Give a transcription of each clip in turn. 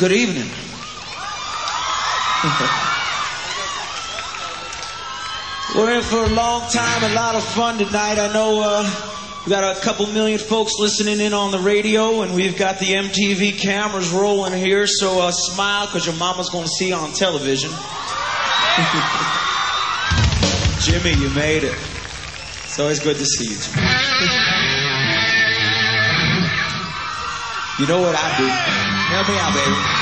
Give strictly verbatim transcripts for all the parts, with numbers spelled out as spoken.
Good evening. We're in for a long time, a lot of fun tonight. I know uh, we got a couple million folks listening in on the radio, and we've got the M T V cameras rolling here, so uh, smile, because your mama's going to see you on television. Jimmy, you made it. It's always good to see you, Jimmy. You know what I do. Help me out, baby.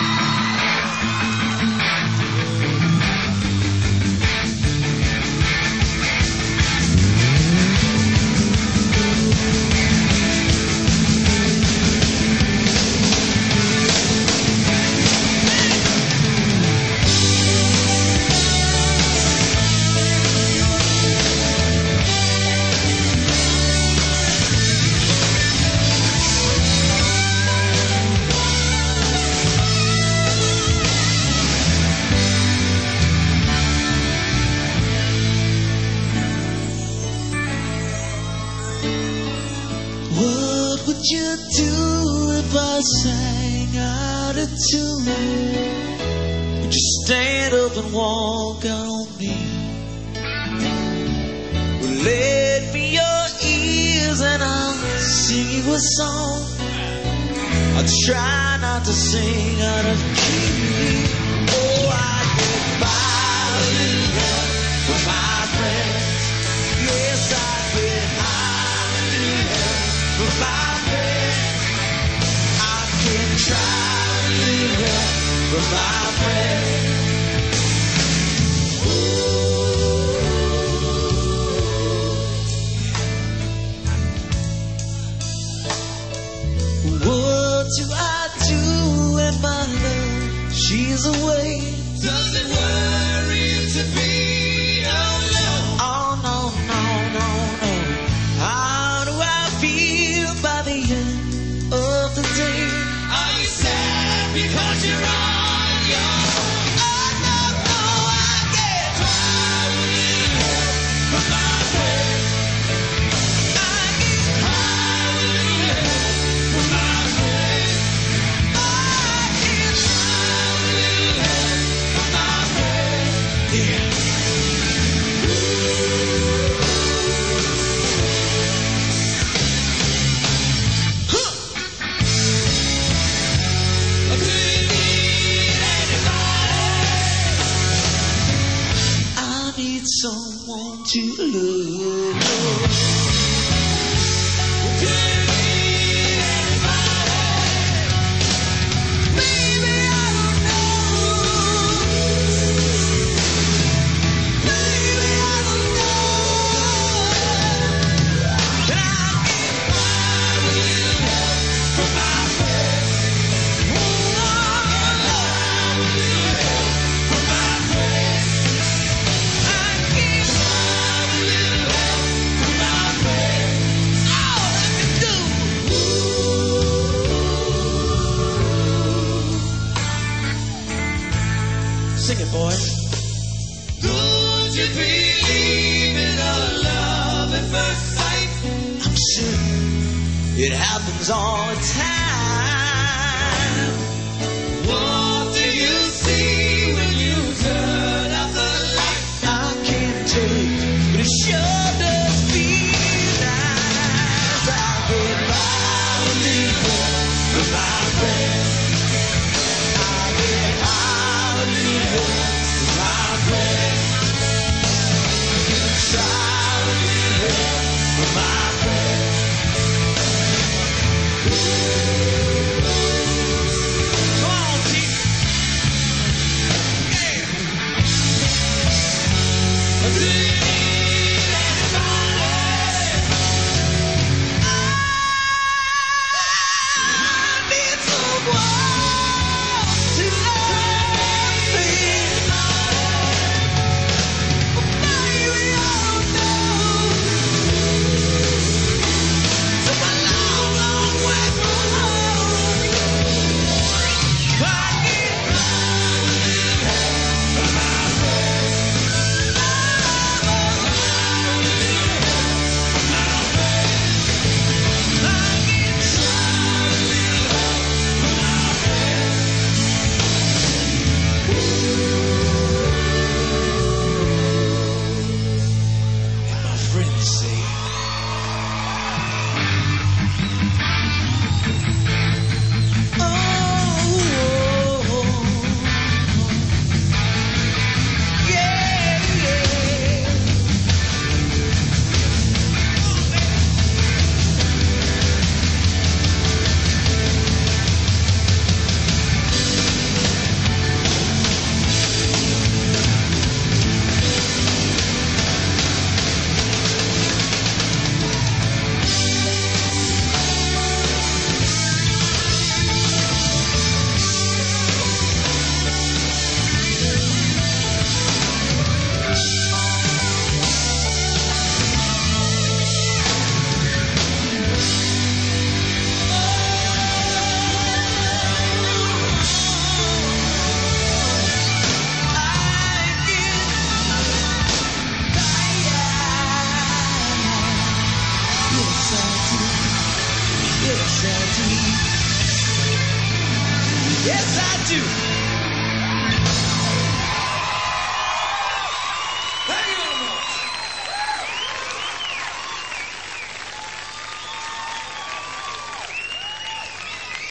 Sang out of tune. Would you stand up and walk out on me? Well, lend me your ears and I'll sing you a song. I'll try not to sing out of key. Oh, I get by a little help from my friends. Yes, I get high a little help from my friends. Try a little help from my friend. What do I do when my love, she's away? Does it worry to be alone? Oh, no, no, no, no. How do I feel by the end of the day? Because you're on your own. Oh, no, no, I get try a little help from my friend. I get try a little help from my friend. I get try a little help from my friend. Yeah. Someone to love. Sing it, boys. Don't you believe in a love at first sight? I'm sure it happens all the time.